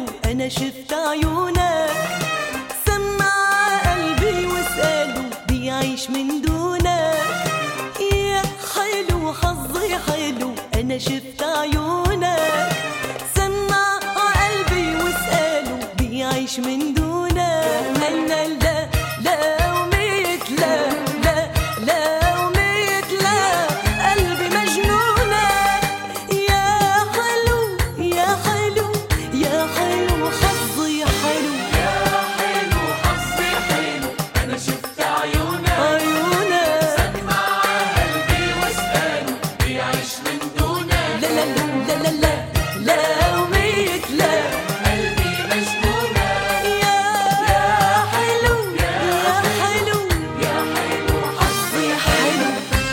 أنا شفت عيونك، سمع قلبي واسأله بيعيش من دونك. يا حلو حظي حلو أنا شفت عيونك، سمع قلبي واسأله بيعيش من دونك. أنا لا لا وميت لا لا لا وميت لا، قلبي مجنونك. يا حلو يا حلو يا حلو حظي حلو، يا حلو حظي حلو أنا شفت عيونك، سمع قلبي واسأله بيعيش من دونك. لا لا لا لا لا لا وميت لا، قلبي مجنونك. يا حلو يا حلو يا حلو حظي حلو.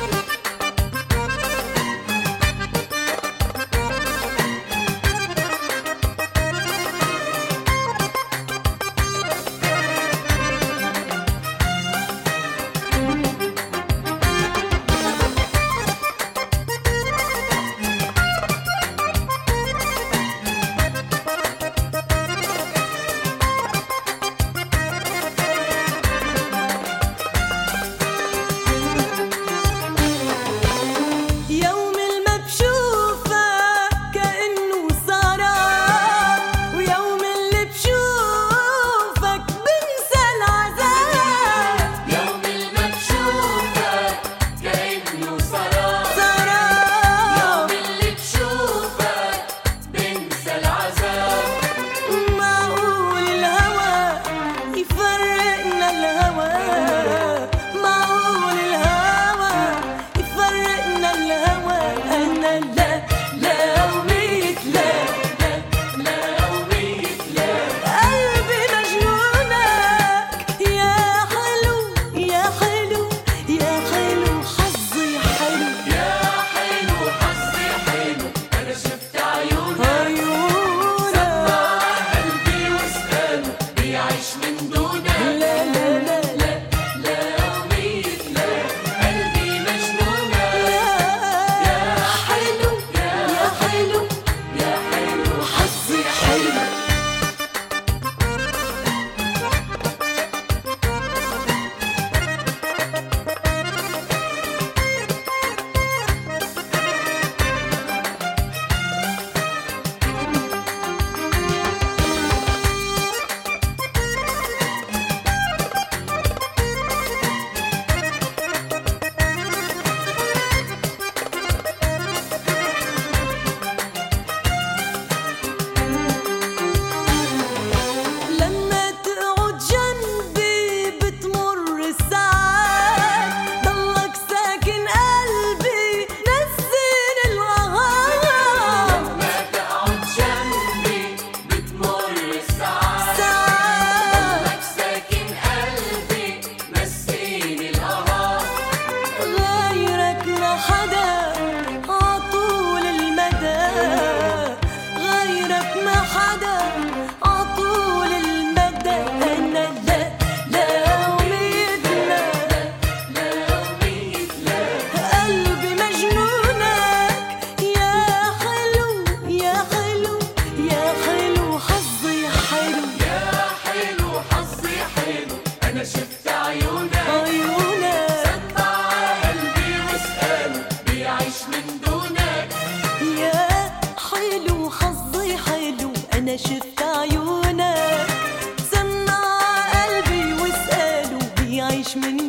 يوم ما بشوفك كأنه سهران، ويوم اللي بشوفك بنسى العذاب. يوم ما بشوفك كأنه سراب، سهران يوم اللي بشوفك بنسى العذاب. معقول الهوى يفرقنا الهوى، معقول الهوى يفرقنا الهوى. أنا لا لا وميت لا لا لا وميت لا، قلبي مجنونك. يا حلو يا حلو يا حلو حظي حلو، يا حلو حظي حلو أنا شفت عيونك، عيونك قلبي واسأله بيعيش من دونك. لا لا لا لا لا وميت لا، قلبي مجنونك. يا حلو يا حلو يا حلو حظي حلو. لما تقعد جنبي بتمر الساعات، ضلك ساكن قلبي نسيني الوهام. ما تقعد جنبي بتمر الساعات، ساعات لك ساكن قلبي نسيني القهار. غيرك ما حدا عطول المدى، غيرك ما حدا عطول المدى. أنا لا لا وميت لا لا وميت لا، قلبي مجنونك. يا حلو يا حلو يا حلو حظي حلو، يا حلو حظي حلو أنا شفت عيونك، عيونك سمع قلبي واسأله بيعيش من دونك. يا حلو حظي حلو أنا شفت عيونك، سمع قلبي واسأله بيعيش من